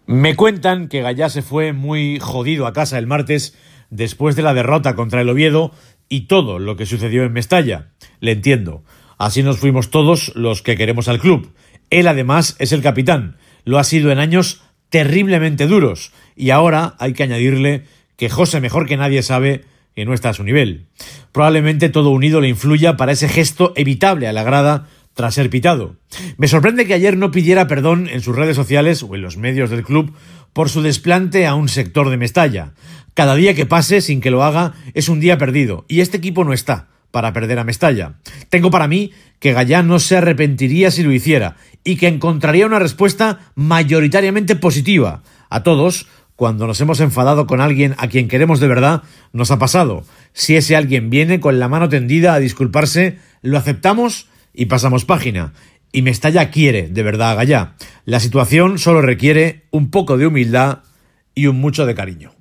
Me cuentan que Gallá se fue muy jodido a casa el martes después de la derrota contra el Oviedo y todo lo que sucedió en Mestalla. Le entiendo. Así nos fuimos todos los que queremos al club. Él además es el capitán. Lo ha sido en años terriblemente duros. Y ahora hay que añadirle que José mejor que nadie sabe que no está a su nivel. Probablemente todo unido le influya para ese gesto evitable a la grada tras ser pitado. Me sorprende que ayer no pidiera perdón en sus redes sociales o en los medios del club por su desplante a un sector de Mestalla. Cada día que pase sin que lo haga es un día perdido, y este equipo no está para perder a Mestalla. Tengo para mí que Gallá no se arrepentiría si lo hiciera, y que encontraría una respuesta mayoritariamente positiva. A todos, cuando nos hemos enfadado con alguien a quien queremos de verdad, nos ha pasado. Si ese alguien viene con la mano tendida a disculparse, lo aceptamos y pasamos página. Y Mestalla quiere de verdad a Gallá. La situación solo requiere un poco de humildad y un mucho de cariño.